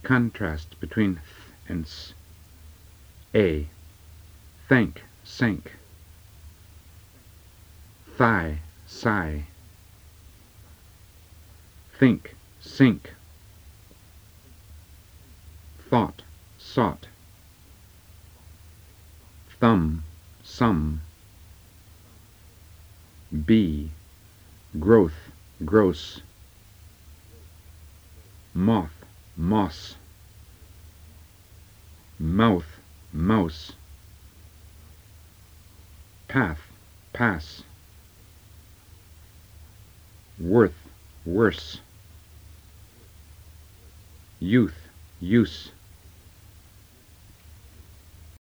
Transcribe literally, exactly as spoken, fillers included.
Contrast between th and s. A. Thank, sank. Thigh, sigh. Think, sink. Thought, sought. Thumb, sum. Bee, growth, gross. Moth, moss. Mouth, mouse. Path, pass. Worth, worse. Youth, use.